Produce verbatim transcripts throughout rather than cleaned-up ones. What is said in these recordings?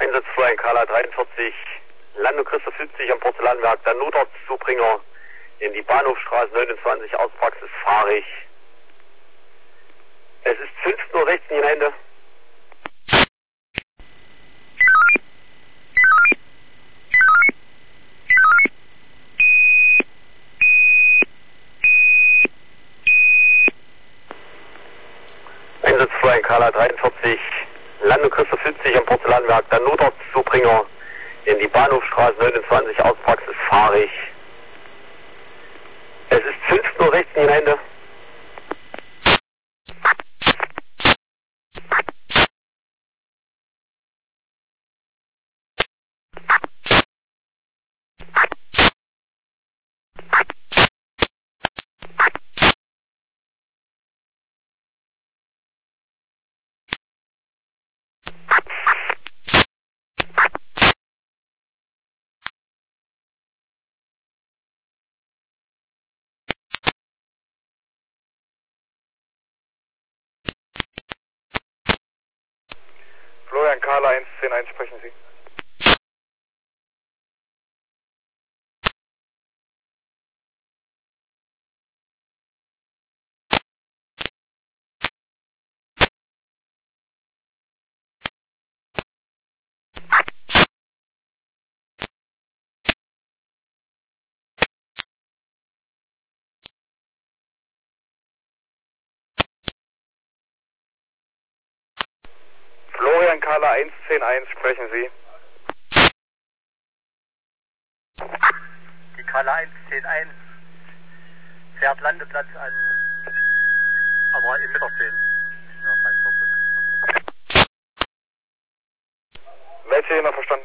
Einsatz Florian Kala dreiundvierzig, Lando Christoph siebzig am Porzellanwerk, dann Notarztzubringer in die Bahnhofstraße neunundzwanzig, Arztpraxis fahrig. Es ist fünfzehn Uhr sechzehn Uhr Ende. Einsatz Florian Kala dreiundvierzig, Lando Christoph siebzig am Porzellanwerk, dann Notarztzubringer in die Bahnhofstraße neunundzwanzig, Arztpraxis fahrig. Es ist fünfzehn Uhr sechzehn Uhr Ende. Florian Kala eins zehn eins, sprechen Sie. Florian Kala eins zehn eins, sprechen Sie. Die Kala eins zehn eins fährt Landeplatz an, aber im Mittersehen. Ja, dreiundvierzig. Welche Jena verstanden?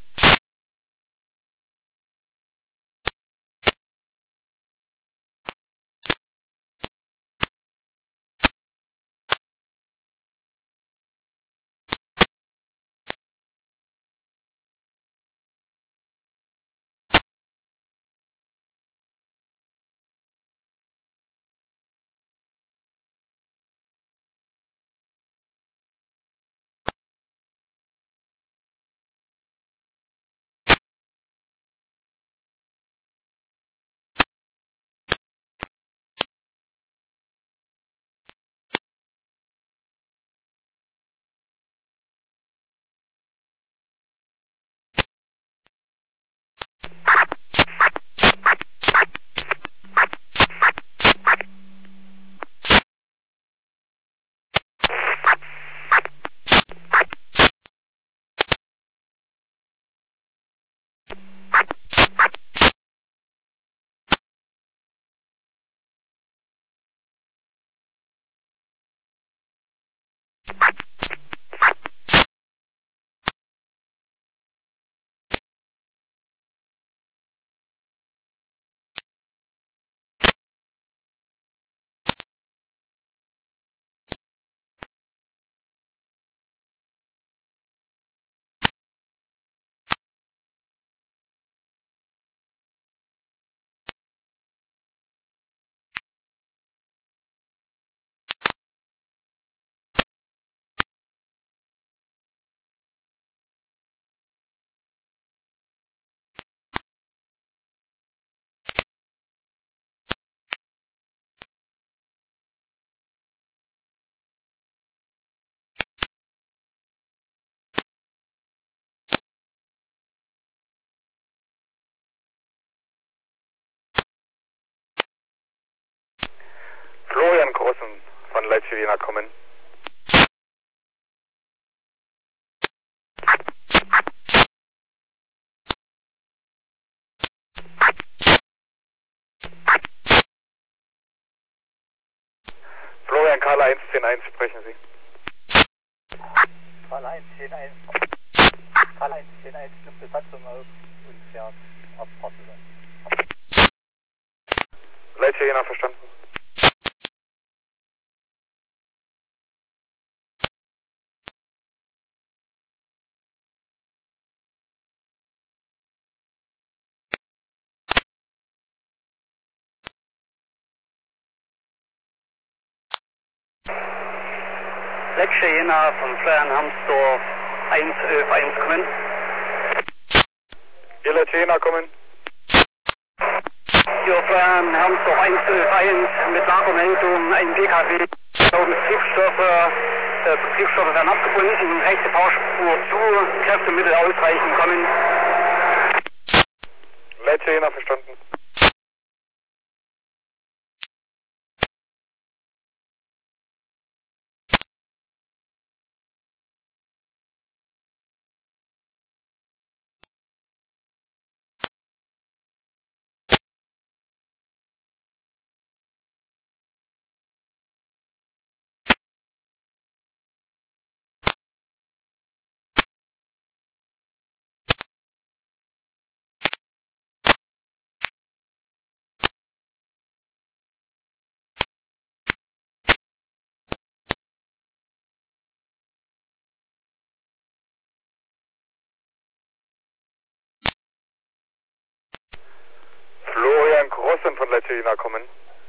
Florian Großen von Leipzig Jena kommen. Florian Kala eins zehn eins, sprechen Sie. Kala eins zehn eins. Kala eins zehn eins nimmt Besatzung auf und fährt auf Porzellan. Leipzig Jena verstanden. Leipzig Jena von Florian Hamsdorf eins elf eins kommen. Hier Leitcher Jena kommen. Hier auf ähm, Hermsdorf eins elf eins mit Lagermeldung, ein P K W, Betriebsstoffe, äh, Betriebsstoffe werden abgebunden, rechte Fahrspur zu, Kräftemittel ausreichend kommen. Leitcher Jena verstanden. Florian Grossen von Leitcher Jena kommen.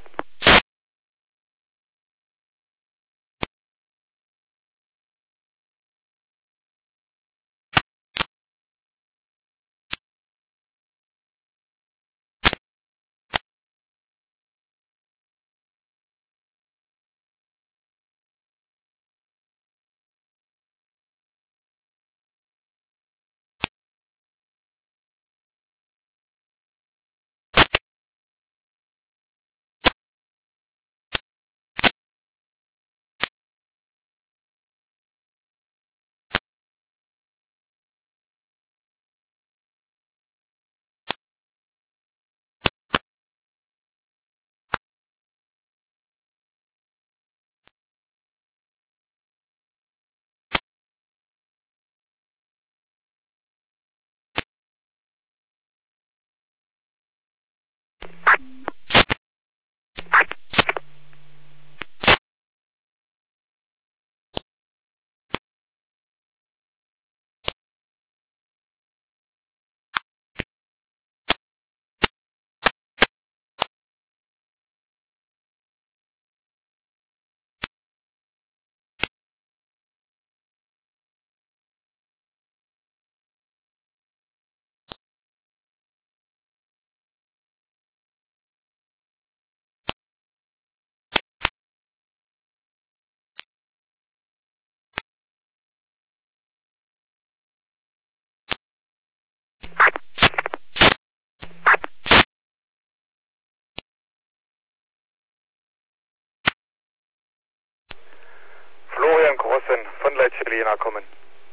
Florian Grossen von Leitcher Jena kommen.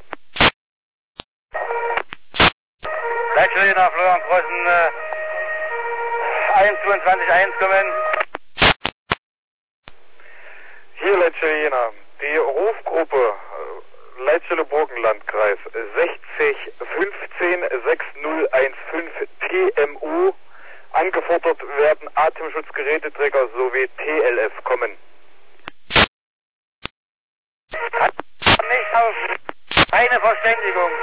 Leitcher Jena, Florian Grossen, äh, eins zweiundzwanzig eins kommen. Hier Leitcher Jena, die Rufgruppe äh, Leitschele-Burgenlandkreis sechzig fünfzehn sechs null eins fünf T M U, angefordert werden Atemschutzgeräteträger sowie T L F kommen. Hat nicht auf keine Verständigung.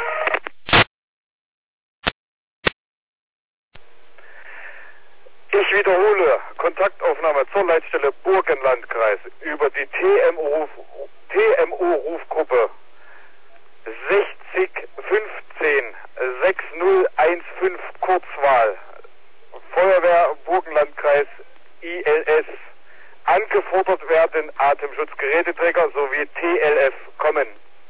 Ich wiederhole, Kontaktaufnahme zur Leitstelle Burgenlandkreis über die T M U-Rufgruppe sechzig fünfzehn sechs null eins fünf Kurzwahl, Feuerwehr Burgenlandkreis I L S. Angefordert werden Atemschutzgeräteträger sowie T L F kommen.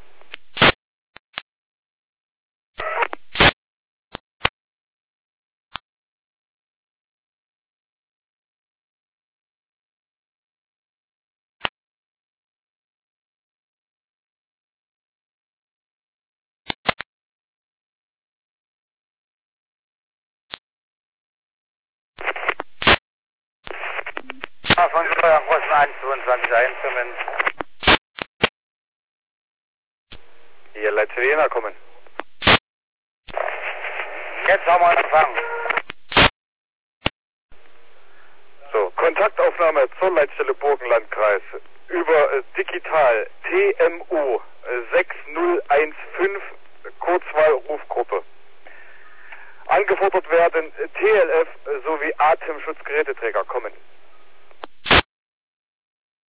Von Florian Grossen eins zweiundzwanzig eins kommen. Hier Leitcher Jena kommen. Jetzt haben wir Empfang. So, Kontaktaufnahme zur Leitstelle Burgenlandkreis über äh, digital T M U sechs null eins fünf Kurzwahl Rufgruppe. Angefordert werden T L F sowie Atemschutzgeräteträger kommen.